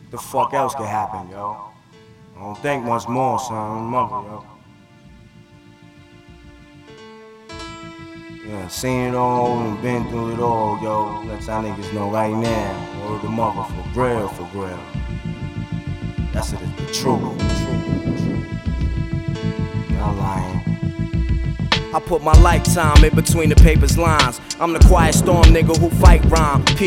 The fuck else could happen, yo? I don't think much more, son. Mother, yo. Yeah, seen it all and been through it all, yo. Let y'all niggas know right now. Word the mother, for real, for real. That's it, the truth. Not lying. I put my lifetime in between the paper's lines. I'm the quiet storm nigga who fight rhyme.